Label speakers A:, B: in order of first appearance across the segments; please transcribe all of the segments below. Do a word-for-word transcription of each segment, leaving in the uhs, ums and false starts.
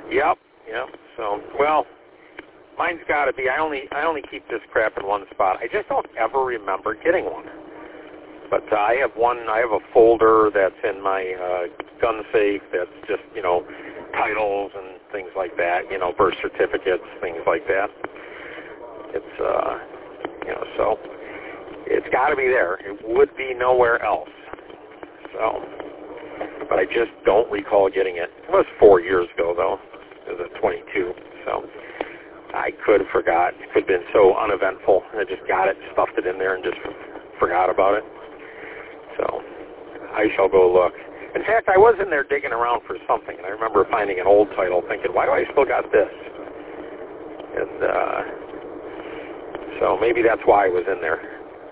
A: Yep, yep. So, well, mine's got to be. I only I only keep this crap in one spot. I just don't ever remember getting one. But uh, I have one. I have a folder that's in my uh, gun safe. That's just you know titles and things like that. You know, birth certificates, things like that. It's uh, you know, so it's got to be there. It would be nowhere else. So, but I just don't recall getting it. It was four years ago though. It was at twenty-two. So I could have forgot. It could have been so uneventful. I just got it, stuffed it in there, and just forgot about it. So I shall go look. In fact, I was in there digging around for something, and I remember finding an old title thinking, why do I still got this? And uh, so maybe that's why I was in there.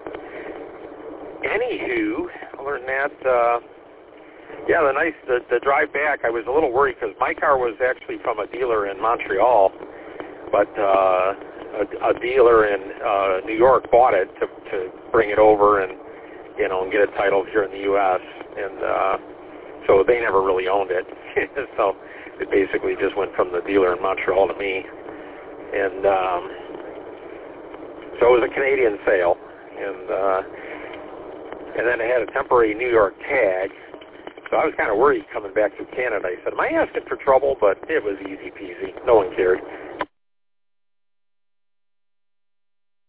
A: Anywho, other than that, uh, yeah, the nice, the, the drive back, I was a little worried because my car was actually from a dealer in Montreal, but uh, a, a dealer in uh, New York bought it to, to bring it over and, you know, and get it titled here in the U S And uh, so they never really owned it. So it basically just went from the dealer in Montreal to me. And um, so it was a Canadian sale. And uh, and then it had a temporary New York tag. So I was kind of worried coming back from Canada. I said, am I asking for trouble? But it was easy peasy. No one cared.